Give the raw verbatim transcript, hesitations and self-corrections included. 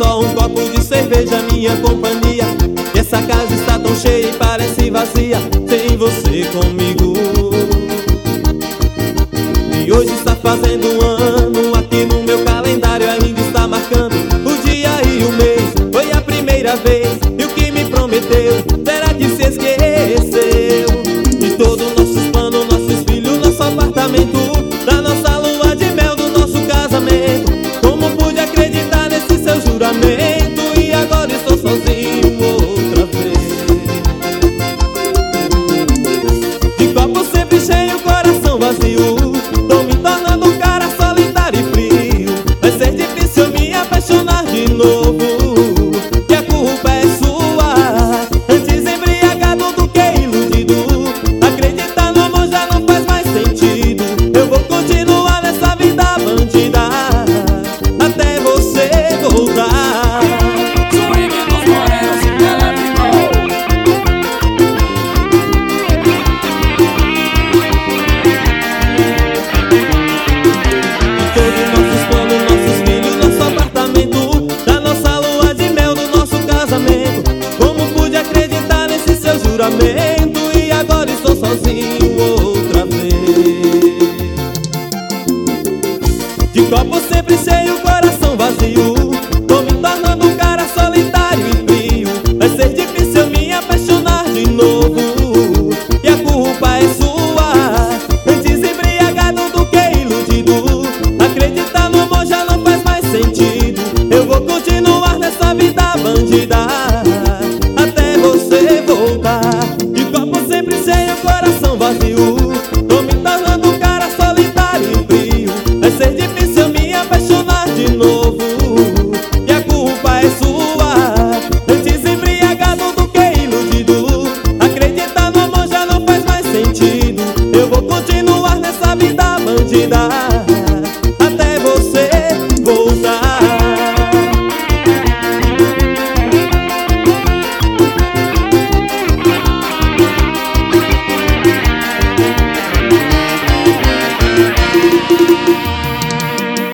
só um copo de cerveja, minha companhia. E essa casa está tão cheia e parece vazia sem você comigo. E hoje está fazendo um ano, aqui no meu calendário ainda está marcando o dia e o mês. Foi a primeira vez, e o que me prometeu, será que se esqueceu? De todos nossos planos, nossos filhos, nosso apartamento, da nossa lua de mel, do nosso casamento. Como pude acreditar nesse seu juramento? E agora estou sozinho outra vez. De copo sempre cheio, coração vazio, tô me tornando um cara solitário e frio. Vai ser difícil me apaixonar de novo, que a culpa é sua. Antes embriagado do que iludido, acreditar no amor já não faz mais sentido. Eu vou continuar nessa vida bandida até você voltar. Swing dos morenos e elétrico. De todos nossos planos, nossos filhos, nosso apartamento, da nossa lua de mel, do nosso casamento. Como pude acreditar nesse seu juramento? E agora estou sozinho outra vez. De copo sempre cheio, coração vazio, tô me tornando um cara solitário e frio. Vai ser difícil me apaixonar de novo, e a culpa é sua. Antes embriagado do que iludido, acreditar no amor já não faz mais sentido. Eu vou continuar nessa vida bandida até você voltar. De copo sempre cheio, coração vazio, tô me tornando um cara solitário e frio. Vai ser difícil me apaixonar de novo, e a culpa é sua. Antes embriagado do que iludido, acreditar no amor já não faz mais sentido. Eu vou continuar nessa vida bandida